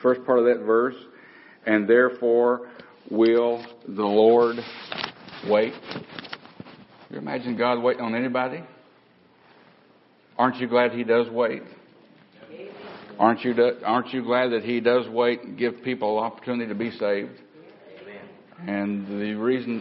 first part of that verse, and therefore will the Lord wait. You imagine God waiting on anybody? Aren't you glad He does wait? Aren't you glad that He does wait and give people an opportunity to be saved? And the reason,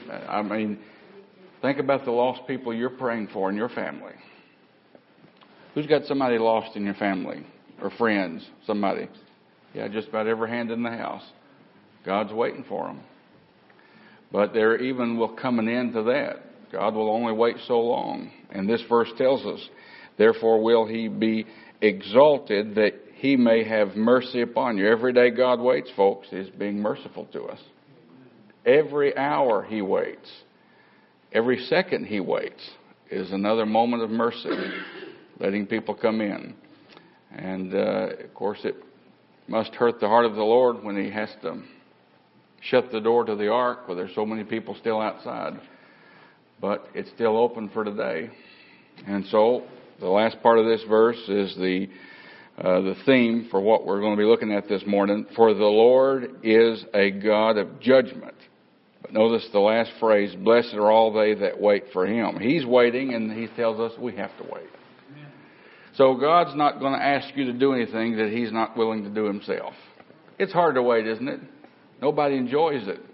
think about the lost people you're praying for in your family. Who's got somebody lost in your family or friends? Somebody. Yeah, just about every hand in the house. God's waiting for them. But there even will come an end to that. God will only wait so long. And this verse tells us, therefore will He be exalted that He may have mercy upon you. Every day God waits, folks, is being merciful to us. Every hour He waits. Every second He waits is another moment of mercy, letting people come in. And, of course, it must hurt the heart of the Lord when He has to shut the door to the ark where there's so many people still outside. But it's still open for today. And so the last part of this verse is the theme for what we're going to be looking at this morning. For the Lord is a God of judgment. But notice the last phrase, blessed are all they that wait for Him. He's waiting, and He tells us we have to wait. Amen. So God's not going to ask you to do anything that He's not willing to do Himself. It's hard to wait, isn't it? Nobody enjoys it.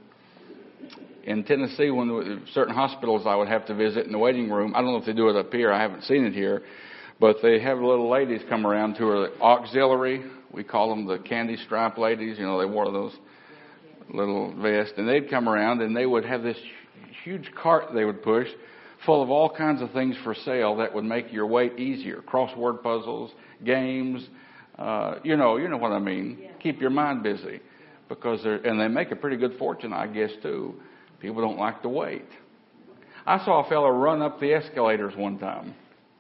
In Tennessee, when certain hospitals I would have to visit in the waiting room, I don't know if they do it up here, I haven't seen it here, but they have little ladies come around who are the auxiliary. We call them the candy stripe ladies. You know, they wore those little vests. And they'd come around and they would have this huge cart they would push full of all kinds of things for sale that would make your wait easier. Crossword puzzles, games, you know what I mean. Yeah. Keep your mind busy. And they make a pretty good fortune, I guess, too. People don't like to wait. I saw a fellow run up the escalators one time.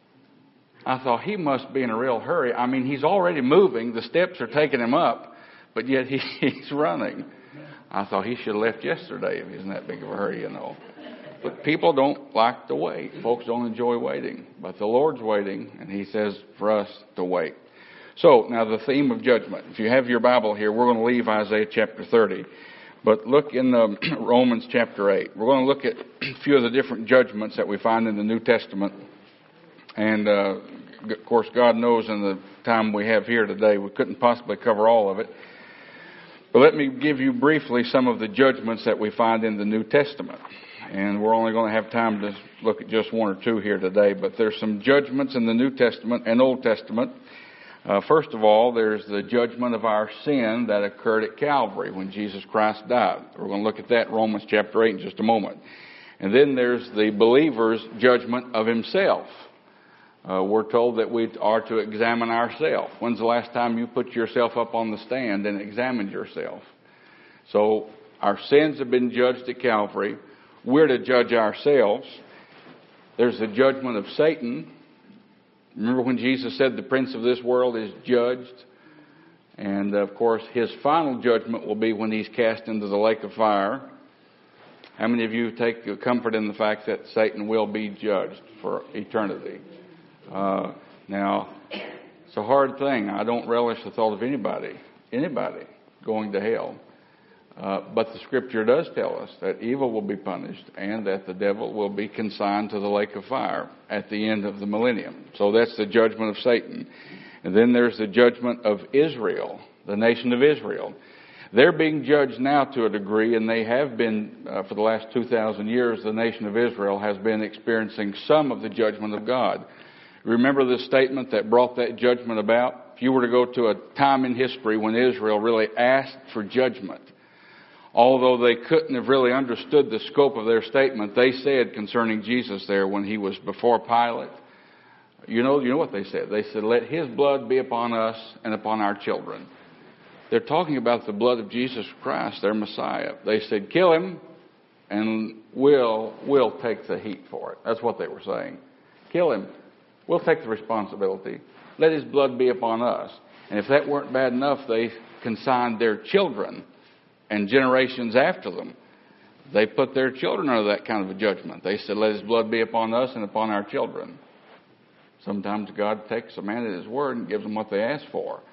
I thought, he must be in a real hurry. I mean, he's already moving. The steps are taking him up, but yet he's running. I thought he should have left yesterday if he's in that big of a hurry, you know. But people don't like to wait. Folks don't enjoy waiting. But the Lord's waiting, and He says for us to wait. So, now the theme of judgment. If you have your Bible here, we're going to leave Isaiah chapter 30. But look in Romans chapter 8. We're going to look at a few of the different judgments that we find in the New Testament. And, of course, God knows in the time we have here today, we couldn't possibly cover all of it. But let me give you briefly some of the judgments that we find in the New Testament. And we're only going to have time to look at just one or two here today. But there's some judgments in the New Testament and Old Testament. First of all, there's the judgment of our sin that occurred at Calvary when Jesus Christ died. We're going to look at that in Romans chapter 8 in just a moment. And then there's the believer's judgment of himself. We're told that we are to examine ourselves. When's the last time you put yourself up on the stand and examined yourself? So our sins have been judged at Calvary. We're to judge ourselves. There's the judgment of Satan. Remember when Jesus said the prince of this world is judged? And, of course, his final judgment will be when he's cast into the lake of fire. How many of you take comfort in the fact that Satan will be judged for eternity? Now, it's a hard thing. I don't relish the thought of anybody going to hell. But the Scripture does tell us that evil will be punished and that the devil will be consigned to the lake of fire at the end of the millennium. So that's the judgment of Satan. And then there's the judgment of Israel, the nation of Israel. They're being judged now to a degree, and they have been for the last 2,000 years. The nation of Israel has been experiencing some of the judgment of God. Remember the statement that brought that judgment about? If you were to go to a time in history when Israel really asked for judgment, although they couldn't have really understood the scope of their statement, they said concerning Jesus there when he was before Pilate, you know what they said? They said, let his blood be upon us and upon our children. They're talking about the blood of Jesus Christ, their Messiah. They said, kill him and we'll take the heat for it. That's what they were saying. Kill him. We'll take the responsibility. Let his blood be upon us. And if that weren't bad enough, they consigned their children and generations after them. They put their children under that kind of a judgment. They said, let his blood be upon us and upon our children. Sometimes God takes a man at his word and gives them what they ask for.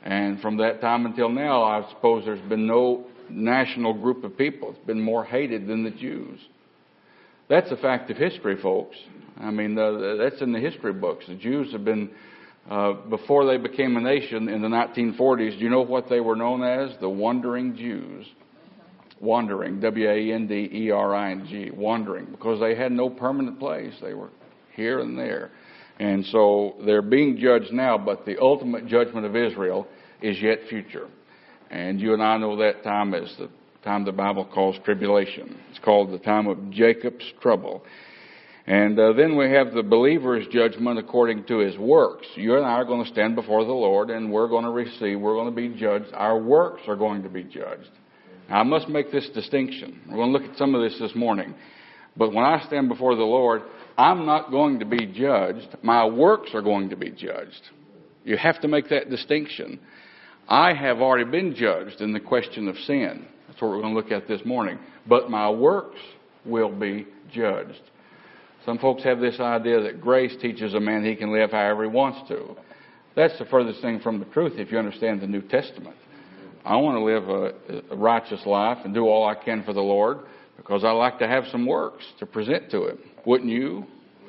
And from that time until now, I suppose there's been no national group of people that's been more hated than the Jews. That's a fact of history, folks. I mean, that's in the history books. The Jews have been, before they became a nation in the 1940s, do you know what they were known as? The Wandering Jews. Wandering, W-A-N-D-E-R-I-N-G, wandering, because they had no permanent place. They were here and there. And so they're being judged now, but the ultimate judgment of Israel is yet future. And you and I know that time as the time the Bible calls tribulation. It's called the time of Jacob's trouble. And then we have the believer's judgment according to his works. You and I are going to stand before the Lord, and we're going to be judged. Our works are going to be judged. Now, I must make this distinction. We're going to look at some of this morning. But when I stand before the Lord, I'm not going to be judged. My works are going to be judged. You have to make that distinction. I have already been judged in the question of sin. That's what we're going to look at this morning. But my works will be judged. Some folks have this idea that grace teaches a man he can live however he wants to. That's the furthest thing from the truth if you understand the New Testament. I want to live a righteous life and do all I can for the Lord because I like to have some works to present to Him. Wouldn't you?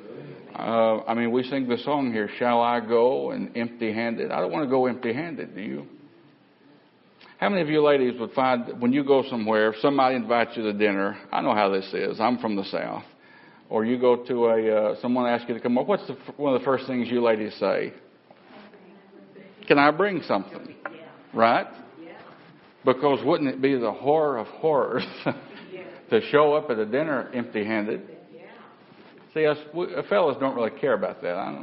We sing the song here, "Shall I go and empty-handed?" I don't want to go empty-handed, do you? How many of you ladies would find that when you go somewhere, if somebody invites you to dinner, I know how this is, I'm from the South, or you go to someone asks you to come up, what's one of the first things you ladies say? Can I bring something? Right? Because wouldn't it be the horror of horrors to show up at a dinner empty-handed? See, fellas don't really care about that,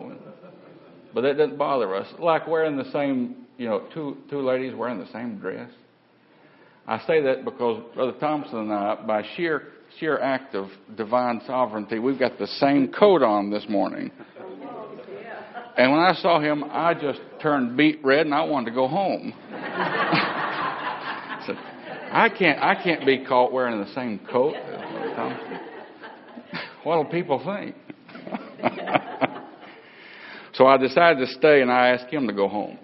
but that doesn't bother us. Like wearing the same, two ladies wearing the same dress. I say that because Brother Thompson and I, by sheer act of divine sovereignty, we've got the same coat on this morning. And when I saw him, I just turned beet red and I wanted to go home. So, I can't be caught wearing the same coat as Brother Thompson. What'll people think? So I decided to stay, and I asked him to go home.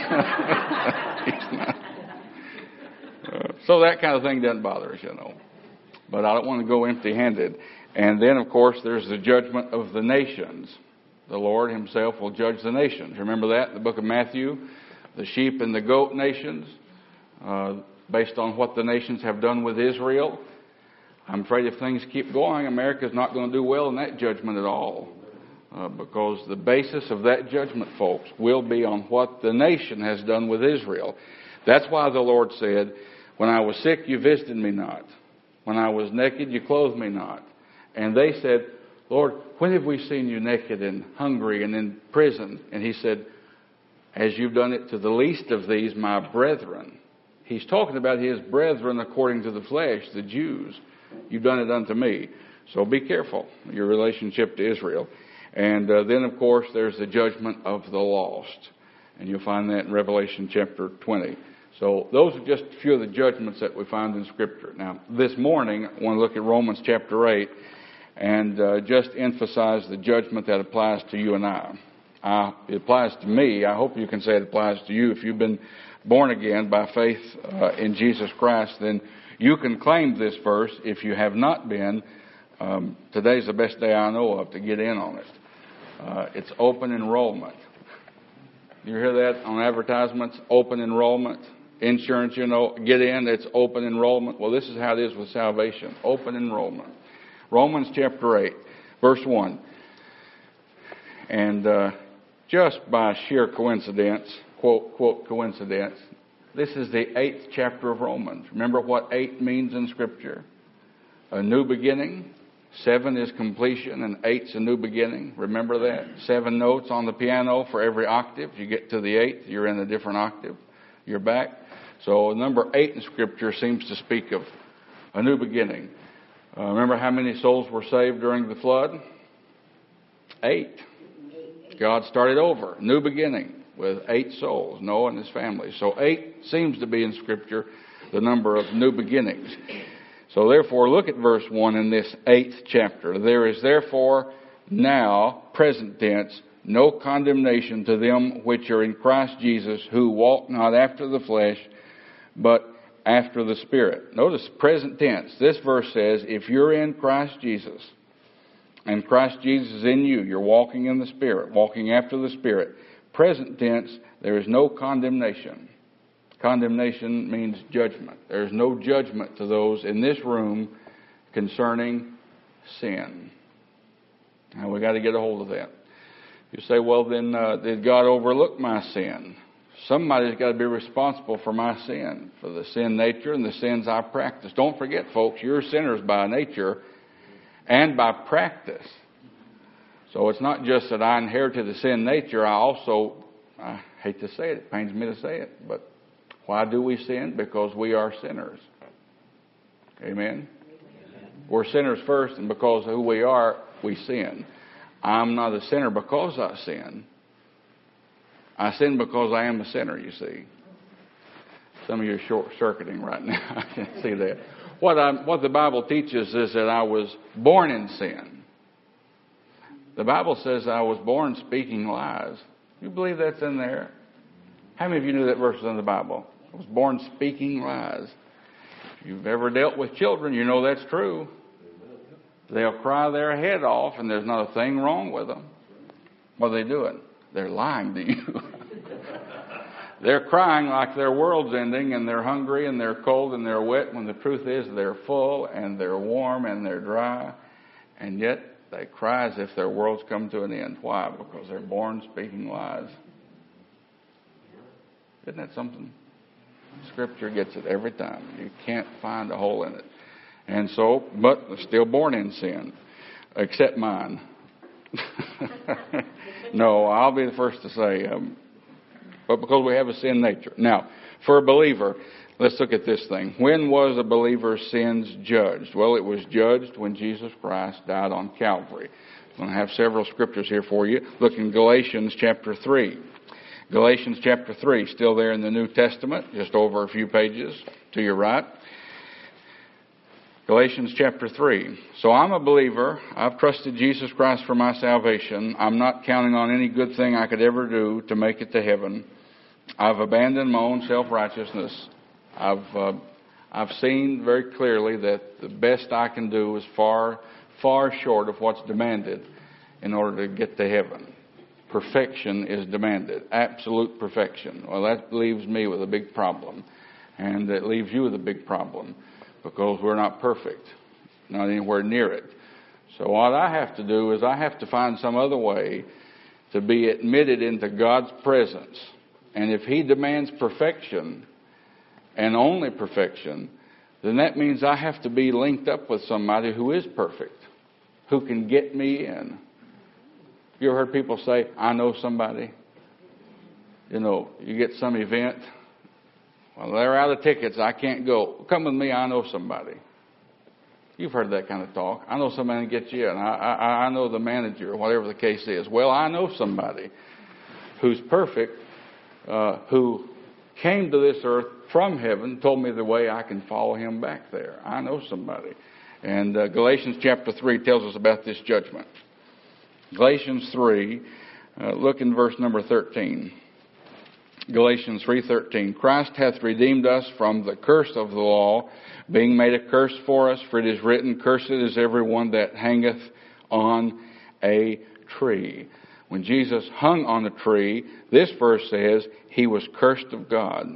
So that kind of thing doesn't bother us, But I don't want to go empty-handed. And then, of course, there's the judgment of the nations. The Lord Himself will judge the nations. Remember that in the book of Matthew? The sheep and the goat nations, based on what the nations have done with Israel. I'm afraid if things keep going, America's not going to do well in that judgment at all. Because the basis of that judgment, folks, will be on what the nation has done with Israel. That's why the Lord said, "When I was sick, you visited me not. When I was naked, you clothed me not." And they said, "Lord, when have we seen you naked and hungry and in prison?" And He said, "As you've done it to the least of these, my brethren." He's talking about His brethren according to the flesh, the Jews. You've done it unto me. So be careful, your relationship to Israel. And then, of course, there's the judgment of the lost. And you'll find that in Revelation chapter 20. So those are just a few of the judgments that we find in Scripture. Now, this morning, I want to look at Romans chapter 8 and just emphasize the judgment that applies to you and I. It applies to me. I hope you can say it applies to you. If you've been born again by faith in Jesus Christ, then you can claim this verse. If you have not been, today's the best day I know of to get in on it. It's open enrollment. You hear that on advertisements? Open enrollment. Insurance, get in, it's open enrollment. Well, this is how it is with salvation. Open enrollment. Romans chapter 8, verse 1. And just by sheer coincidence, quote, coincidence, this is the 8th chapter of Romans. Remember what 8 means in Scripture? A new beginning. 7 is completion, and 8's a new beginning. Remember that? 7 notes on the piano for every octave. You get to the 8th, you're in a different octave. You're back. So number 8 in Scripture seems to speak of a new beginning. Remember how many souls were saved during the flood? 8. God started over. New beginning with 8 souls, Noah and his family. So 8 seems to be in Scripture the number of new beginnings. So therefore, look at verse 1 in this 8th chapter. There is therefore now, present tense, no condemnation to them which are in Christ Jesus, who walk not after the flesh, but after the Spirit. Notice present tense. This verse says, if you're in Christ Jesus, and Christ Jesus is in you, you're walking in the Spirit, walking after the Spirit. Present tense, there is no condemnation. Condemnation means judgment. There is no judgment to those in this room concerning sin. Now we got to get a hold of that. You say, well then, did God overlook my sin? Somebody's got to be responsible for my sin, for the sin nature and the sins I practice. Don't forget, folks, you're sinners by nature and by practice. So it's not just that I inherited the sin nature. I hate to say it pains me to say it, but why do we sin? Because we are sinners. Amen? We're sinners first, and because of who we are, we sin. I'm not a sinner because I sin. I sin because I am a sinner, you see. Some of you are short-circuiting right now. I can see that. What the Bible teaches is that I was born in sin. The Bible says I was born speaking lies. You believe that's in there? How many of you knew that verse was in the Bible? I was born speaking lies. If you've ever dealt with children, you know that's true. They'll cry their head off, and there's not a thing wrong with them. What are they doing? They're lying to you. They're crying like their world's ending, and they're hungry, and they're cold, and they're wet, when the truth is they're full, and they're warm, and they're dry. And yet they cry as if their world's come to an end. Why? Because they're born speaking lies. Isn't that something? Scripture gets it every time. You can't find a hole in it. And so, but still born in sin, except mine. No, I'll be the first to say, but because we have a sin nature. Now, for a believer, let's look at this thing. When was a believer's sins judged? Well, it was judged when Jesus Christ died on Calvary. I'm going to have several scriptures here for you. Look in Galatians chapter 3. Galatians chapter 3, still there in the New Testament, just over a few pages to your right. Galatians chapter 3. So I'm a believer. I've trusted Jesus Christ for my salvation. I'm not counting on any good thing I could ever do to make it to heaven. I've abandoned my own self-righteousness. I've seen very clearly that the best I can do is far, far short of what's demanded in order to get to heaven. Perfection is demanded. Absolute perfection. Well, that leaves me with a big problem. And it leaves you with a big problem. Because we're not perfect, not anywhere near it. So what I have to do is I have to find some other way to be admitted into God's presence. And if He demands perfection, and only perfection, then that means I have to be linked up with somebody who is perfect, who can get me in. You ever heard people say, I know somebody? You know, you get some event. Well, they're out of tickets. I can't go. Come with me. I know somebody. You've heard that kind of talk. I know somebody can get you in. I know the manager, or whatever the case is. Well, I know somebody who's perfect, who came to this earth from heaven, told me the way I can follow Him back there. I know somebody. And Galatians chapter 3 tells us about this judgment. Galatians 3, look in verse number 13. Galatians 3:13, Christ hath redeemed us from the curse of the law, being made a curse for us, for it is written, Cursed is everyone that hangeth on a tree. When Jesus hung on a tree, this verse says, He was cursed of God.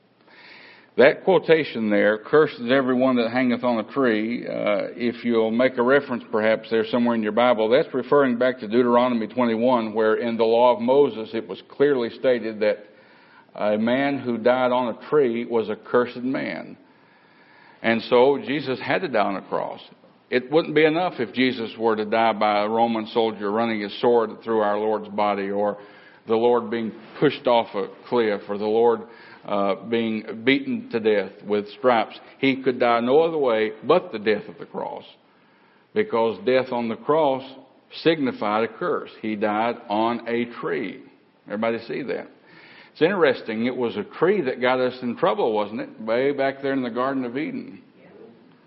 That quotation there, Cursed is everyone that hangeth on a tree, if you'll make a reference perhaps there somewhere in your Bible, that's referring back to Deuteronomy 21, where in the law of Moses it was clearly stated that a man who died on a tree was a cursed man. And so Jesus had to die on a cross. It wouldn't be enough if Jesus were to die by a Roman soldier running his sword through our Lord's body, or the Lord being pushed off a cliff, or the Lord being beaten to death with stripes. He could die no other way but the death of the cross, because death on the cross signified a curse. He died on a tree. Everybody see that? It's interesting. It was a tree that got us in trouble, wasn't it? Way back there in the Garden of Eden.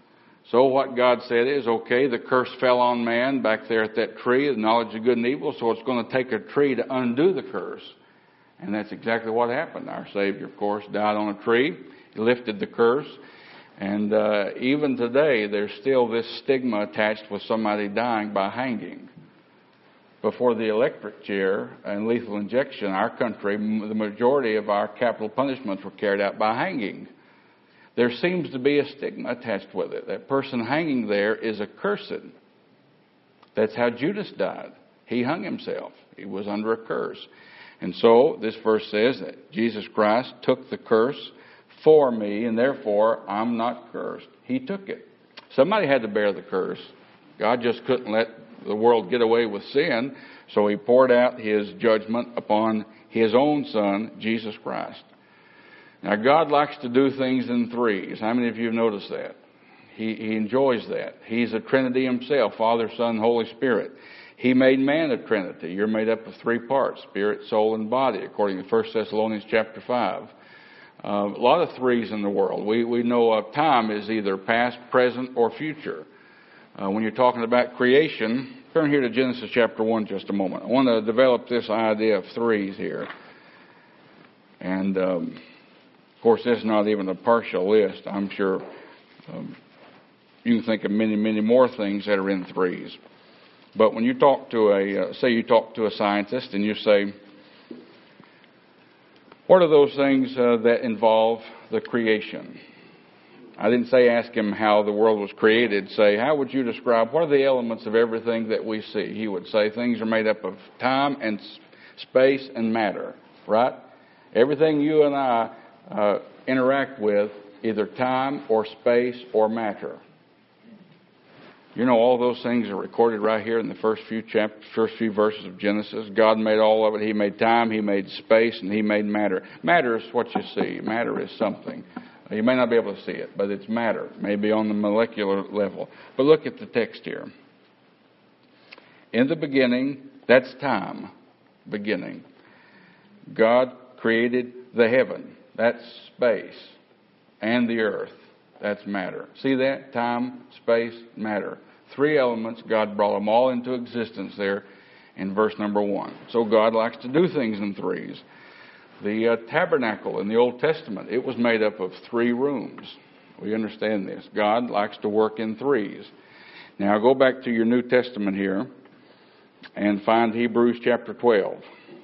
So what God said is, okay, the curse fell on man back there at that tree, the knowledge of good and evil, so it's going to take a tree to undo the curse. And that's exactly what happened. Our Savior, of course, died on a tree. He lifted the curse. And even today, there's still this stigma attached with somebody dying by hanging. Before the electric chair and lethal injection, our country, the majority of our capital punishments were carried out by hanging. There seems to be a stigma attached with it. That person hanging there is accursed. That's how Judas died. He hung himself. He was under a curse. And so this verse says that Jesus Christ took the curse for me, and therefore I'm not cursed. He took it. Somebody had to bear the curse. God just couldn't let the world get away with sin, so He poured out His judgment upon His own Son, Jesus Christ. Now, God likes to do things in threes. How many of you have noticed that? He enjoys that. He's a Trinity Himself, Father, Son, Holy Spirit. He made man a Trinity. You're made up of three parts, spirit, soul, and body, according to 1 Thessalonians chapter 5. A lot of threes in the world. We know time is either past, present, or future. When you're talking about creation, turn here to Genesis chapter 1 just a moment. I want to develop this idea of threes here. And, of course, this is not even a partial list. I'm sure you can think of many, many more things that are in threes. But when you talk to say you talk to a scientist and you say, what are those things that involve the creation? I didn't say ask him how the world was created. Say, how would you describe, what are the elements of everything that we see? He would say things are made up of time and space and matter, right? Everything you and I interact with, either time or space or matter. You know, all those things are recorded right here in the first few verses of Genesis. God made all of it. He made time, He made space, and He made matter. Matter is what you see. Matter is something. You may not be able to see it, but it's matter, maybe on the molecular level. But look at the text here. In the beginning, that's time, beginning. God created the heaven, that's space, and the earth, that's matter. See that? Time, space, matter. Three elements, God brought them all into existence there in verse number 1. So God likes to do things in threes. The tabernacle in the Old Testament, it was made up of 3 rooms. We understand this. God likes to work in threes. Now go back to your New Testament here and find Hebrews chapter 12.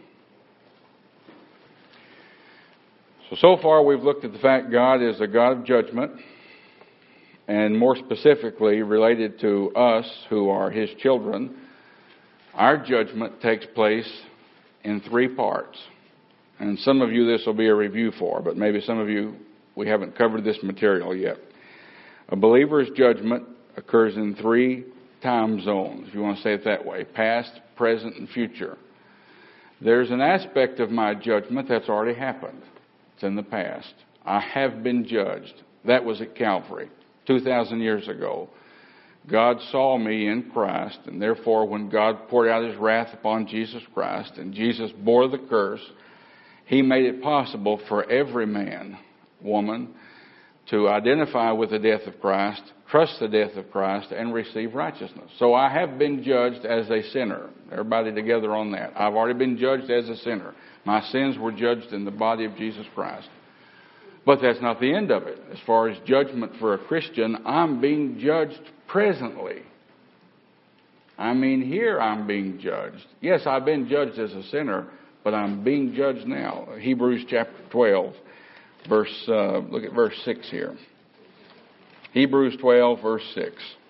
So far we've looked at the fact God is a God of judgment, and more specifically related to us who are His children. Our judgment takes place in 3 parts. And some of you this will be a review for, but maybe some of you, we haven't covered this material yet. A believer's judgment occurs in 3 time zones, if you want to say it that way: past, present, and future. There's an aspect of my judgment that's already happened. It's in the past. I have been judged. That was at Calvary 2,000 years ago. God saw me in Christ, and therefore when God poured out His wrath upon Jesus Christ and Jesus bore the curse, He made it possible for every man, woman, to identify with the death of Christ, trust the death of Christ, and receive righteousness. So I have been judged as a sinner. Everybody together on that. I've already been judged as a sinner. My sins were judged in the body of Jesus Christ. But that's not the end of it. As far as judgment for a Christian, I'm being judged presently. I mean, here I'm being judged. Yes, I've been judged as a sinner, but I'm being judged now. Hebrews chapter 12, look at verse 6 here. Hebrews 12, verse 6.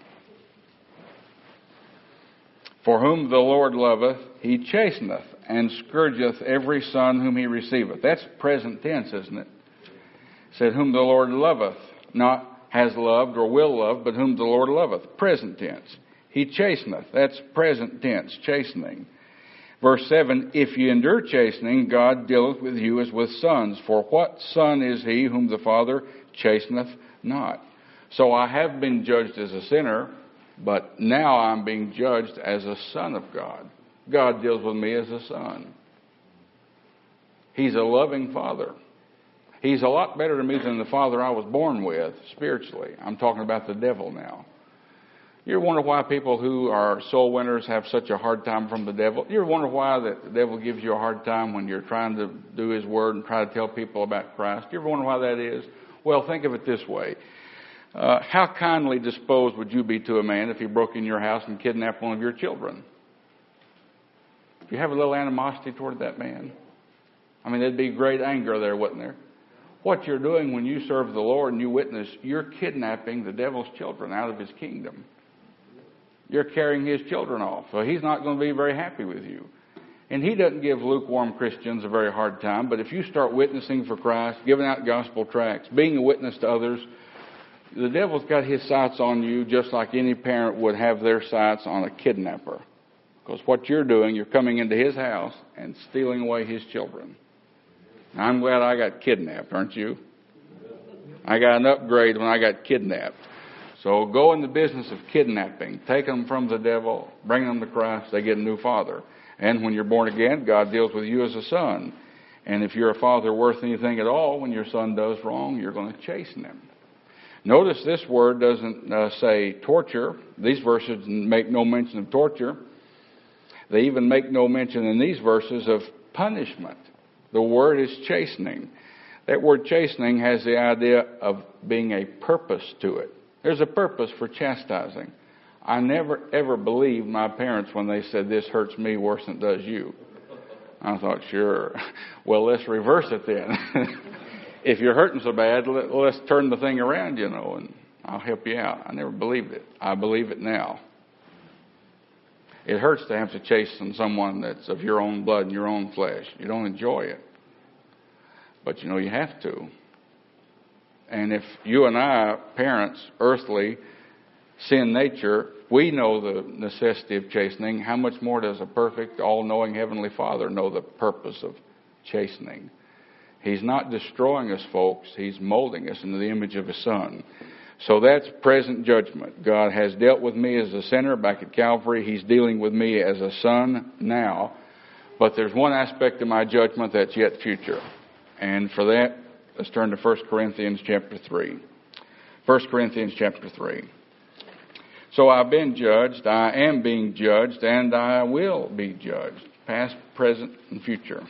For whom the Lord loveth, He chasteneth, and scourgeth every son whom He receiveth. That's present tense, isn't it? It said, whom the Lord loveth, not has loved or will love, but whom the Lord loveth. Present tense. He chasteneth. That's present tense, chastening. Verse 7, if ye endure chastening, God dealeth with you as with sons. For what son is he whom the Father chasteneth not? So I have been judged as a sinner, but now I'm being judged as a son of God. God deals with me as a son. He's a loving Father. He's a lot better to me than the father I was born with, spiritually. I'm talking about the devil now. You ever wonder why people who are soul winners have such a hard time from the devil? You ever wonder why the devil gives you a hard time when you're trying to do his word and try to tell people about Christ? You ever wonder why that is? Well, think of it this way. How kindly disposed would you be to a man if he broke in your house and kidnapped one of your children? Do you have a little animosity toward that man? I mean, there'd be great anger there, wouldn't there? What you're doing when you serve the Lord and you witness, you're kidnapping the devil's children out of his kingdom. You're carrying his children off. So he's not going to be very happy with you. And he doesn't give lukewarm Christians a very hard time. But if you start witnessing for Christ, giving out gospel tracts, being a witness to others, the devil's got his sights on you just like any parent would have their sights on a kidnapper. Because what you're doing, you're coming into his house and stealing away his children. I'm glad I got kidnapped, aren't you? I got an upgrade when I got kidnapped. So go in the business of kidnapping. Take them from the devil, bring them to Christ, they get a new father. And when you're born again, God deals with you as a son. And if you're a father worth anything at all, when your son does wrong, you're going to chasten him. Notice this word doesn't say torture. These verses make no mention of torture. They even make no mention in these verses of punishment. The word is chastening. That word chastening has the idea of being a purpose to it. There's a purpose for chastising. I never, ever believed my parents when they said, this hurts me worse than it does you. I thought, sure. Well, let's reverse it then. If you're hurting so bad, let's turn the thing around, and I'll help you out. I never believed it. I believe it now. It hurts to have to chasten someone that's of your own blood and your own flesh. You don't enjoy it. But you have to. And if you and I, parents, earthly, sin nature, we know the necessity of chastening, how much more does a perfect, all-knowing Heavenly Father know the purpose of chastening? He's not destroying us, folks. He's molding us into the image of His Son. So that's present judgment. God has dealt with me as a sinner back at Calvary. He's dealing with me as a son now. But there's one aspect of my judgment that's yet future. And for that, let's turn to 1 Corinthians chapter 3. 1 Corinthians chapter 3. So I've been judged, I am being judged, and I will be judged. Past, present, and future.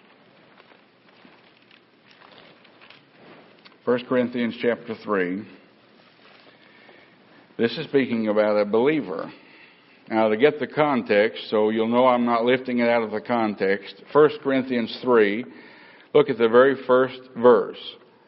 1 Corinthians chapter 3. This is speaking about a believer. Now, to get the context, so you'll know I'm not lifting it out of the context, 1 Corinthians 3, look at the very first verse.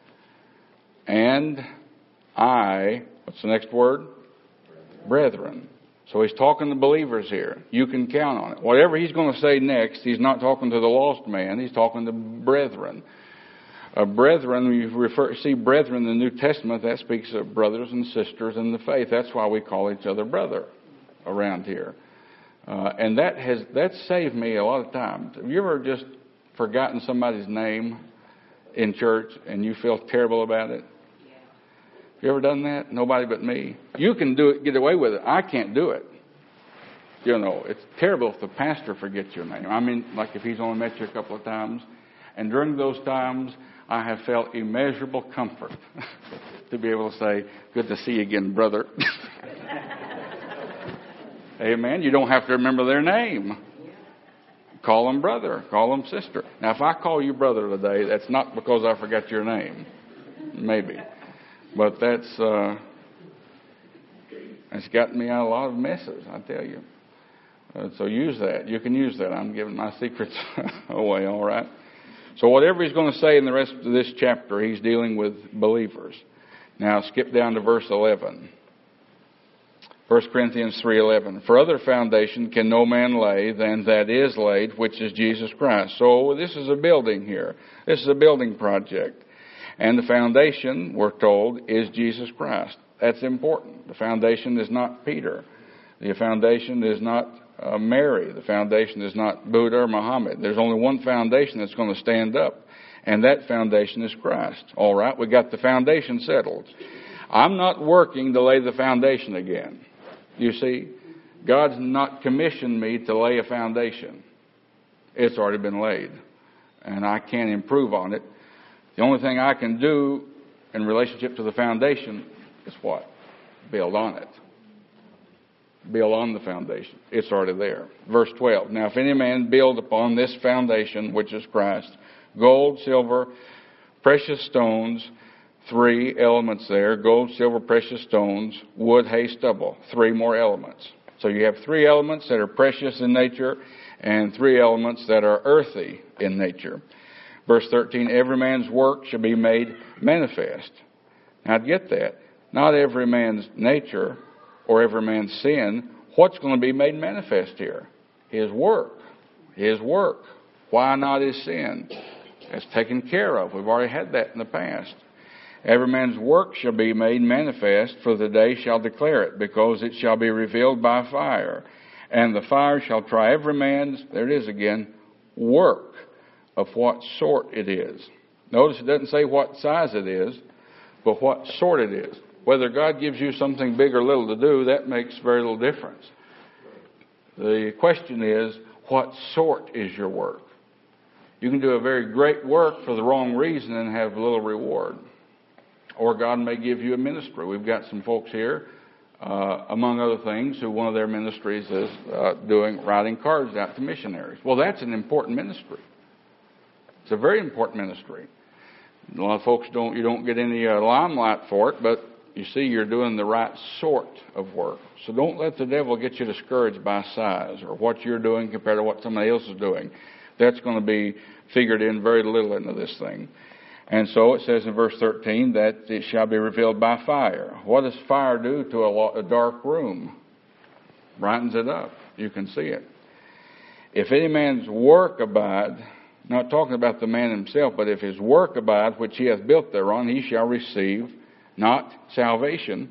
And I, what's the next word? Brethren. So he's talking to believers here. You can count on it. Whatever he's going to say next, he's not talking to the lost man. He's talking to brethren. Brethren, when you see brethren in the New Testament, that speaks of brothers and sisters in the faith. That's why we call each other brother around here. And that's saved me a lot of times. Have you ever just forgotten somebody's name in church and you feel terrible about it? Have you ever done that? Nobody but me. You can do it, get away with it. I can't do it. It's terrible if the pastor forgets your name. I mean, like if he's only met you a couple of times. And during those times, I have felt immeasurable comfort to be able to say, good to see you again, brother. Amen. You don't have to remember their name. Call them brother. Call them sister. Now, if I call you brother today, that's not because I forgot your name. Maybe. But that's gotten me out of a lot of messes, I tell you. So use that. You can use that. I'm giving my secrets away, all right? So whatever he's going to say in the rest of this chapter, he's dealing with believers. Now skip down to verse 11. 1 Corinthians 3:11. For other foundation can no man lay than that is laid, which is Jesus Christ. So this is a building here. This is a building project. And the foundation, we're told, is Jesus Christ. That's important. The foundation is not Peter. The foundation is not Mary. The foundation is not Buddha or Muhammad. There's only one foundation that's going to stand up, and that foundation is Christ. All right, we got the foundation settled. I'm not working to lay the foundation again. You see, God's not commissioned me to lay a foundation. It's already been laid, and I can't improve on it. The only thing I can do in relationship to the foundation is what? Build on it. Build on the foundation. It's already there. Verse 12. Now if any man build upon this foundation, which is Christ, gold, silver, precious stones, 3 elements there, gold, silver, precious stones, wood, hay, stubble, 3 more elements. So you have 3 elements that are precious in nature and 3 elements that are earthy in nature. Verse 13, every man's work shall be made manifest. Now get that. Not every man's nature or every man's sin. What's going to be made manifest here? His work. His work. Why not his sin? That's taken care of. We've already had that in the past. Every man's work shall be made manifest, for the day shall declare it, because it shall be revealed by fire. And the fire shall try every man's, there it is again, work of what sort it is. Notice it doesn't say what size it is, but what sort it is. Whether God gives you something big or little to do, that makes very little difference. The question is, what sort is your work? You can do a very great work for the wrong reason and have little reward. Or God may give you a ministry. We've got some folks here, among other things, who one of their ministries is writing cards out to missionaries. Well, that's an important ministry. It's a very important ministry. A lot of folks you don't get any limelight for it, but you see you're doing the right sort of work. So don't let the devil get you discouraged by size or what you're doing compared to what somebody else is doing. That's going to be figured in very little into this thing. And so it says in verse 13 that it shall be revealed by fire. What does fire do to a dark room? Brightens it up. You can see it. If any man's work abide, not talking about the man himself, but if his work abide, which he hath built thereon, he shall receive not salvation,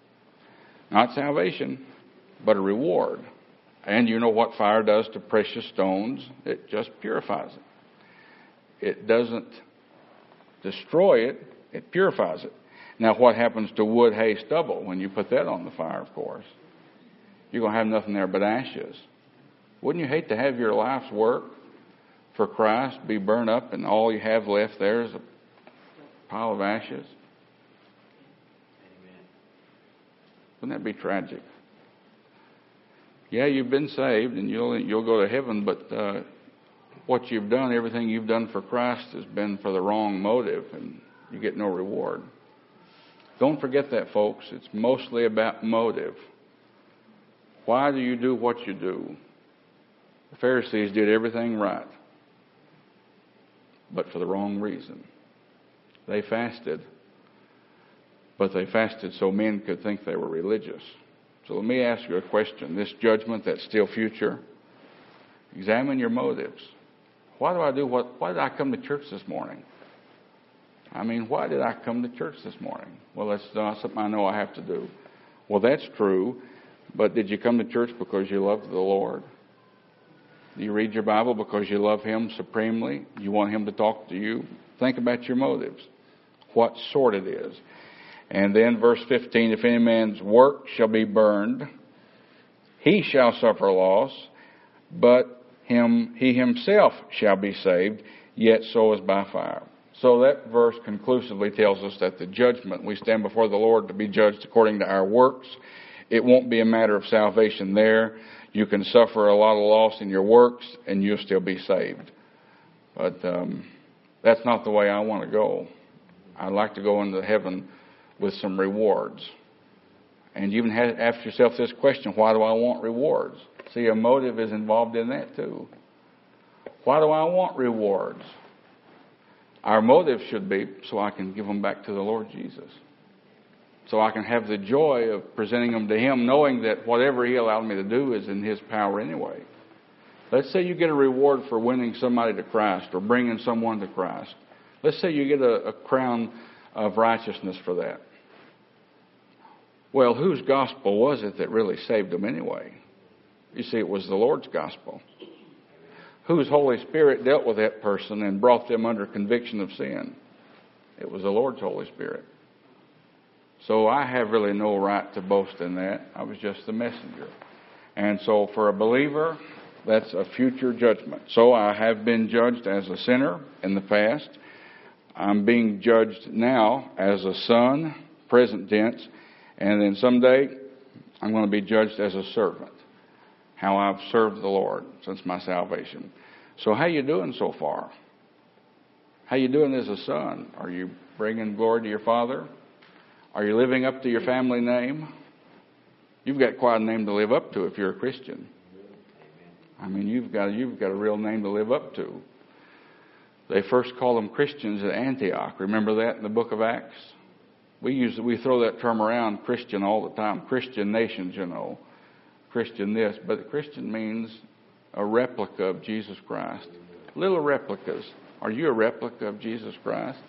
but a reward. And you know what fire does to precious stones? It just purifies it. It doesn't destroy it, it purifies it. Now what happens to wood, hay, stubble when you put that on the fire, of course? You're going to have nothing there but ashes. Wouldn't you hate to have your life's work for Christ be burned up and all you have left there is a pile of ashes? Wouldn't that be tragic? Yeah, you've been saved and you'll go to heaven, but what you've done, everything you've done for Christ has been for the wrong motive, and you get no reward. Don't forget that, folks. It's mostly about motive. Why do you do what you do? The Pharisees did everything right, but for the wrong reason. They fasted, but they fasted so men could think they were religious. So let me ask you a question. This judgment that's still future, examine your motives. Why did I come to church this morning? Why did I come to church this morning? Well, that's not something I know I have to do. Well, that's true, but did you come to church because you loved the Lord? Do you read your Bible because you love Him supremely? You want Him to talk to you? Think about your motives. What sort it is. And then verse 15, if any man's work shall be burned, he shall suffer loss, but he himself shall be saved, yet so as by fire. So that verse conclusively tells us that the judgment, we stand before the Lord to be judged according to our works. It won't be a matter of salvation there. You can suffer a lot of loss in your works and you'll still be saved. But that's not the way I want to go. I'd like to go into heaven with some rewards. And you even have to ask yourself this question, why do I want rewards? See, a motive is involved in that too. Why do I want rewards? Our motive should be so I can give them back to the Lord Jesus. So I can have the joy of presenting them to Him, knowing that whatever He allowed me to do is in His power anyway. Let's say you get a reward for winning somebody to Christ or bringing someone to Christ. Let's say you get a crown of righteousness for that. Well, whose gospel was it that really saved them anyway? You see, it was the Lord's gospel. Whose Holy Spirit dealt with that person and brought them under conviction of sin? It was the Lord's Holy Spirit. So I have really no right to boast in that. I was just the messenger. And so for a believer, that's a future judgment. So I have been judged as a sinner in the past. I'm being judged now as a son, present tense, and then someday I'm going to be judged as a servant, how I've served the Lord since my salvation. So how you doing so far? How you doing as a son? Are you bringing glory to your Father? Are you living up to your family name? You've got quite a name to live up to if you're a Christian. I mean, you've got a real name to live up to. They first called them Christians at Antioch. Remember that in the book of Acts? We throw that term around, Christian, all the time. Christian nations, Christian this. But Christian means a replica of Jesus Christ. Little replicas. Are you a replica of Jesus Christ?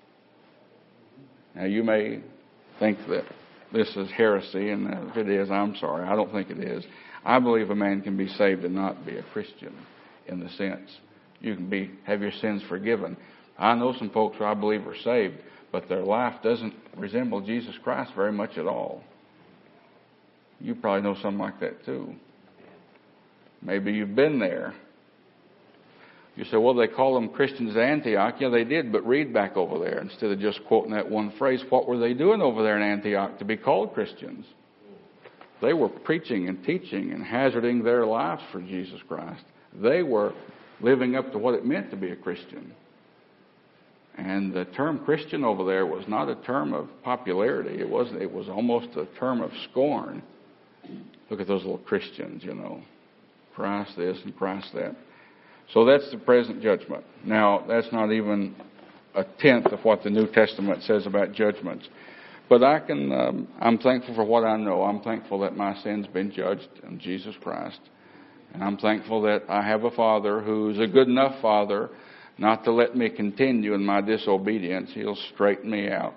Now, you may think that this is heresy, and if it is, I'm sorry. I don't think it is. I believe a man can be saved and not be a Christian in the sense. You can have your sins forgiven. I know some folks who I believe are saved, but their life doesn't resemble Jesus Christ very much at all. You probably know something like that too. Maybe you've been there. You say, well, they call them Christians at Antioch. Yeah, they did, but read back over there instead of just quoting that one phrase. What were they doing over there in Antioch to be called Christians? They were preaching and teaching and hazarding their lives for Jesus Christ. They were living up to what it meant to be a Christian. And the term Christian over there was not a term of popularity. It was almost a term of scorn. Look at those little Christians, Christ this and Christ that. So that's the present judgment. Now, that's not even a tenth of what the New Testament says about judgments. But I'm thankful for what I know. I'm thankful that my sin's been judged in Jesus Christ. And I'm thankful that I have a Father who's a good enough Father not to let me continue in my disobedience. He'll straighten me out.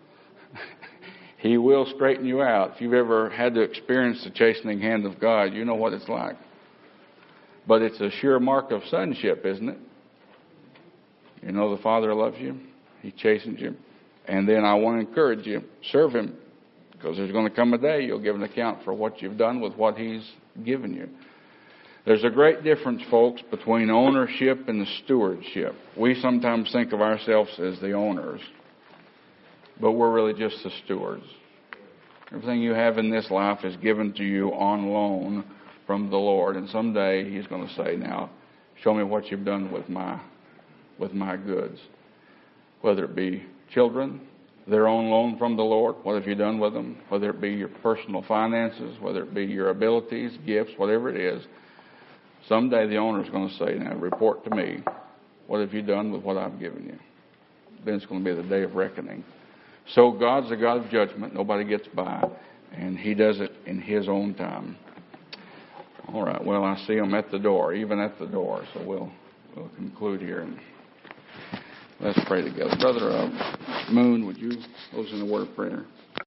He will straighten you out. If you've ever had to experience the chastening hand of God, you know what it's like. But it's a sure mark of sonship, isn't it? You know the Father loves you. He chastens you. And then I want to encourage you, serve Him. Because there's going to come a day you'll give an account for what you've done with what He's given you. There's a great difference, folks, between ownership and the stewardship. We sometimes think of ourselves as the owners. But we're really just the stewards. Everything you have in this life is given to you on loan from the Lord. And someday He's going to say, now, show me what you've done with my goods. Whether it be children, their own loan from the Lord, what have you done with them? Whether it be your personal finances, whether it be your abilities, gifts, whatever it is. Someday the owner is going to say, now, report to me. What have you done with what I've given you? Then it's going to be the day of reckoning. So God's a God of judgment. Nobody gets by. And He does it in His own time. All right. Well, I see them at the door, even at the door. So we'll conclude here. And let's pray together. Brother Moon, would you close in a word of prayer?